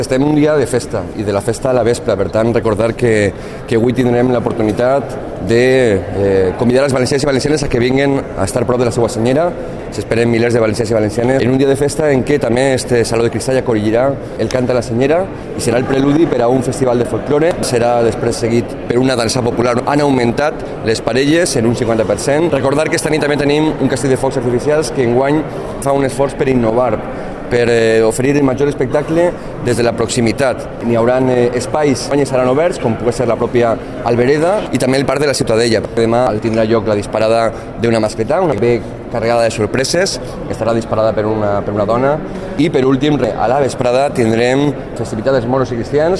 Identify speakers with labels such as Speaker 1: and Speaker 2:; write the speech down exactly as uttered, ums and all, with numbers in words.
Speaker 1: Estem un dia de festa i de la festa a la vespre, per tant recordar que, que avui tindrem l'oportunitat de eh, convidar els valencians i valencianes a que vinguin a estar prop de la seva senyera. S'esperen milers de valencians i valencianes en un dia de festa en què també este Saló de Cristall acollirà el cant a la senyera i serà el preludi per a un festival de folklore. Serà després seguit per una dansa popular. Han augmentat les parelles en un cinquanta per cent. Recordar que esta nit també tenim un castell de focs artificials que enguany fa un esforç per innovar, per eh, oferir el major espectacle des de la proximitat. N'hi haurà eh, espais que seran oberts, com pugui ser la pròpia Albereda i també el Parc de la Ciutadella. Demà tindrà lloc la disparada d'una mascleta, una que ve carregada de sorpreses, que estarà disparada per una, per una dona. I per últim, a la vesprada tindrem festivitat dels moros i cristians,